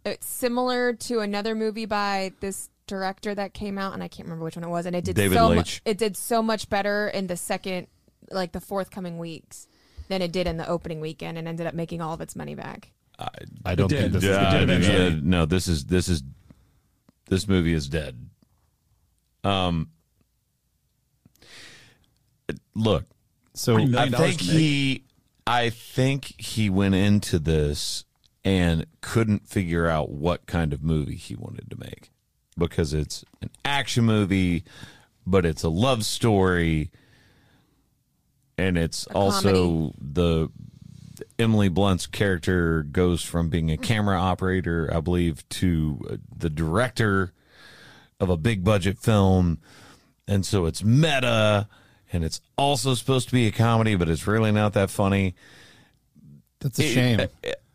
it's similar to another movie by this director that came out, and I can't remember which one it was, and it did David so Leitch. it did so much better in the second, like the forthcoming weeks than it did in the opening weekend, and ended up making all of its money back. I don't think this is no. This movie is dead. Look, so I think he went into this and couldn't figure out what kind of movie he wanted to make, because it's an action movie, but it's a love story, and it's also the Emily Blunt's character goes from being a camera operator, I believe, to the director of a big budget film. And so it's meta, and it's also supposed to be a comedy, but it's really not that funny. That's a shame.